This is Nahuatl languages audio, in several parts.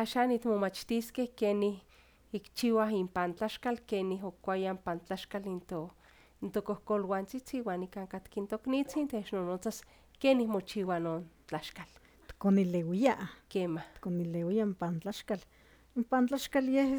Axan itmomachtiskej kenih ikchiuaj inpan tlaxkal kenih okuayah pan tlaxkal tokohkoluantzitzi iwan nikan katki in toknitzin technonotzas kenih mochiua non tlaxkal. Tikonileuia. Kemah. Tikonileuia inpan tlaxkal. Inpan tlaxkal yeh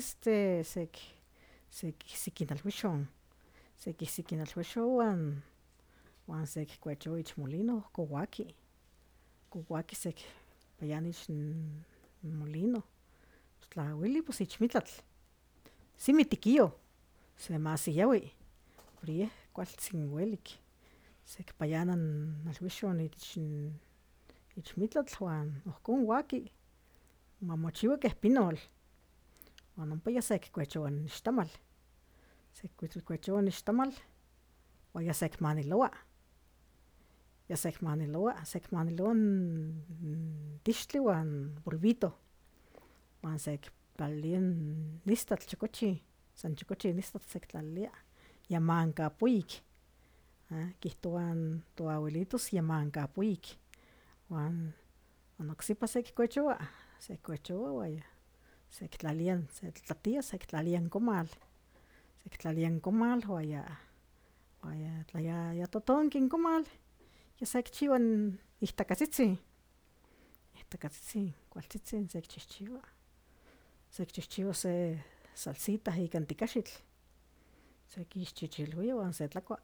sekinalhuixon. Sekihsikinalhuixon uan sekikuechoua ich molino kouaki. Kouaki sekipayana ich molino. Tlauili pues ich mitlatl. Simi tikio semasiyaui, pero yeh kualtzin uelik. Sekipayana nalhuixon ich mitlatl uan ohkon uaki. Uan mochiua keh pinol. Uan ompa yeh sekikuechoua in ixtamal. Sekikuechoua in ixtamal uan yah sekimaniloua. Yah sekimaniloua in tixtli uan polvito. Uan sekitlalilia in istatl chokochih, san chokochih in istatl sekitlalilia. Yamankapuik. Kihtowa toabuelitos yamankapuik. Uan oksipa sekikuechoua uan yah sekitlalia, setlatlatia sekitlalia in komal. Sekitlalia in komal uan tla ya totonki in komal, yah sekichiua in ihtakatzitzin. Ihtakatzitzin kualtzitzin sekichihchiua. Sekichihchiua se salsita ikan tikaxitl. Sekixchichilhuia uan setlakua.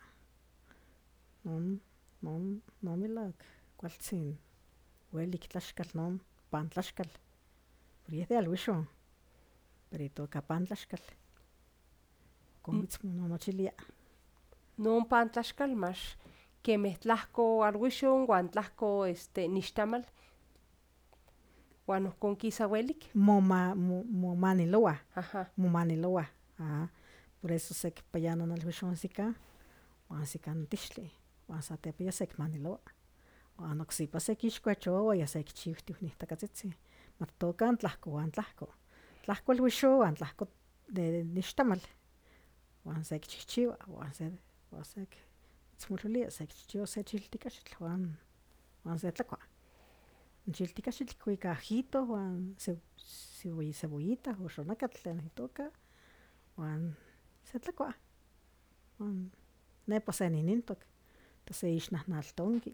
Non melauak kualtzin uelik tlaxkal non pan tlaxkal. Pero yeh de alhuixon, pero itoka pan tlaxkal. Ihkon mitzmononochilia. Non pan tlaxkal mach kemeh tlahko alhuixon uan tlahko nixtamal uan ohkon kisa uelik. Momanilouah. Aha. Momanilouah. Por eso sekipayana in alhuixontsikan uan sikan in tixtli. Uan satepa yeh sekimaniloua. Uan oksipa sekixkuechoua uan yah sekichiuhtih in ihtakatzitzin. Matotoka tlahko uan tlahko. Tlahko alhuixon uan tlahko de nixtamal. Uan sekichihchiua uan mitzmolvilia sekichihchiua se chiltikaxitl uan setlakua. In chiltikaxitl kikua ika ajito uan cebollita o xonakatl tlen itoka uan setlakua. Uan nepa seninintok se ixnahnaltonki.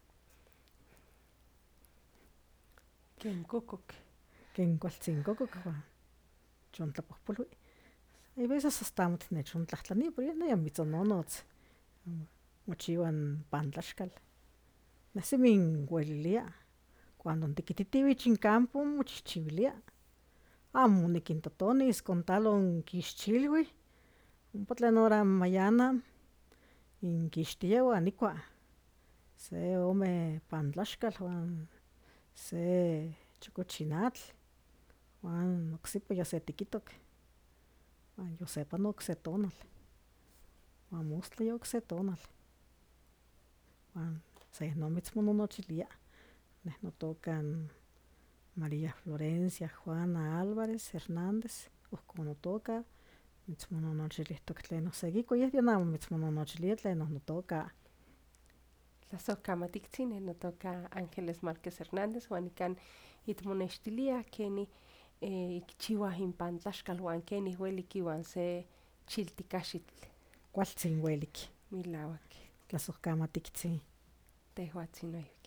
Ken kokok. Ken kualtzin kokok uan chontlapohpolui. Hay veces hasta amo tinechontlahtlania pero yeh nimitzonnonotz mochiua pan tlaxkal. Neh semi niuelilia. Cuando tikititiuh ich incampo mochihchiuilia. Amo nikintotonis con tal onkixchilui ompa tlen hora mañana ninkixtia uan nikua. Se ome pan tlaxkal uan se chokotzin atl uan oksipa yah setikitok. Uan yosepanoh okse tonal. Uan mostla ye okse tonal. Uan se non mitzmononochilia. Neh notoka María Florencia Juana Alvarez Hernández. Ohkon notoka. Mitzmononochilihtok tlen osekiko. Yeh de amo mitzmononochilia tlen notoka. Tlasohkamatiktzin neh notoka Ángeles Márquez Hernández uan nikan itmonextilia kenih ikchiuah inpan tlaxkal uan kenih uelik iwan se chiltikaxitl. Kualtzin uelik. Melauak. Tlasohkamatiktzin. Tehuatzin noihki.